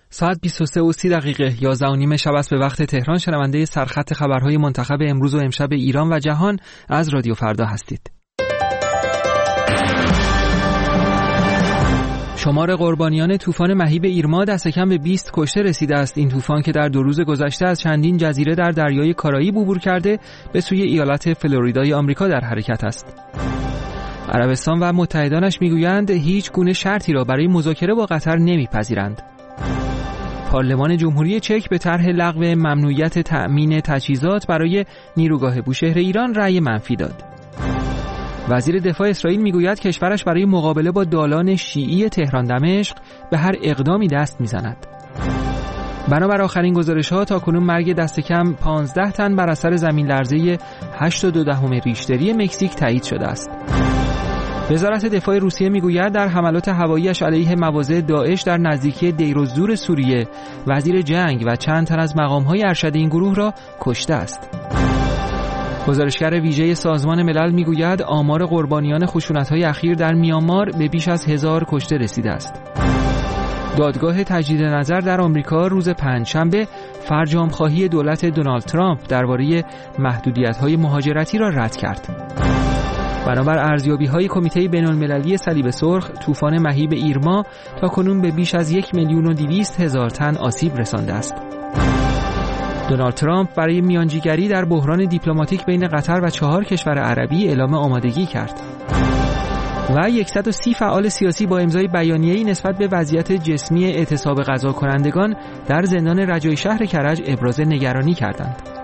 ساعت 23:30 11:30 شب است به وقت تهران. شنونده سرخط خبرهای منتخب امروز و امشب ایران و جهان از رادیو فردا هستید. شمار قربانیان طوفان مهیب ایرما دست کم به 20 کشته رسیده است. این طوفان که در 2 روز گذشته از چندین جزیره در دریای کارائیب عبور کرده به سوی ایالت فلوریدای آمریکا در حرکت است. عربستان و متحدانش میگویند هیچ گونه شرطی را برای مذاکره با قطر نمیپذیرند. پارلمان جمهوری چک به طرح لغو ممنوعیت تأمین تجهیزات برای نیروگاه بوشهر ایران رأی منفی داد. وزیر دفاع اسرائیل میگوید کشورش برای مقابله با دالان شیعی تهران دمشق به هر اقدامی دست میزند. بنابر آخرین گزارش‌ها تاکنون مرگ دست کم 15 تن بر اثر زمین لرزه 8.2 ریشتری مکزیک تایید شده است. وزارت دفاع روسیه میگوید در حملات هوایی‌اش علیه مواضع داعش در نزدیکی دیرالزور سوریه وزیر جنگ و چند تن از مقام‌های ارشد این گروه را کشته است. گزارشگر ویژه سازمان ملل میگوید آمار قربانیان خشونت‌های اخیر در میانمار به بیش از 1000 کشته رسیده است. دادگاه تجدید نظر در آمریکا روز پنجشنبه فرجام‌خواهی دولت دونالد ترامپ درباره محدودیت‌های مهاجرتی را رد کرد. بنابر ارزیابی‌های کمیته بین‌المللی صلیب سرخ، طوفان مهیب ایرما تاکنون به بیش از 1,200,000 تن آسیب رسانده است. دونالد ترامپ برای میانجیگری در بحران دیپلماتیک بین قطر و 4 کشور عربی اعلام آمادگی کرد. و 130 فعال سیاسی با امضای بیانیه‌ای نسبت به وضعیت جسمی اعتصاب قضا کنندگان در زندان رجایی شهر کرج ابراز نگرانی کردند.